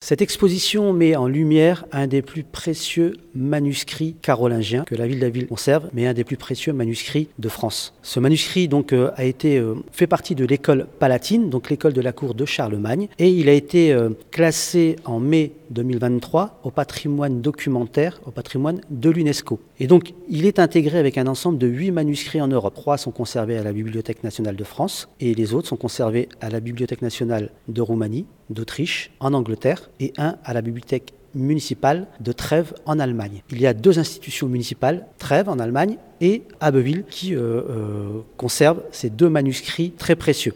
Cette exposition met en lumière un des plus précieux manuscrits carolingiens que la ville d'Aville conserve, mais un des plus précieux manuscrits de France. Ce manuscrit fait partie de l'école palatine, donc l'école de la cour de Charlemagne, et il a été classé en mai 2023 au patrimoine documentaire, au patrimoine de l'UNESCO. Et donc, il est intégré avec un ensemble de 8 manuscrits en Europe. 3 sont conservés à la Bibliothèque nationale de France et les autres sont conservés à la Bibliothèque nationale de Roumanie, d'Autriche, en Angleterre et un à la Bibliothèque municipale de Trèves en Allemagne. Il y a 2 institutions municipales, Trèves en Allemagne et Abbeville, qui conservent ces 2 manuscrits très précieux.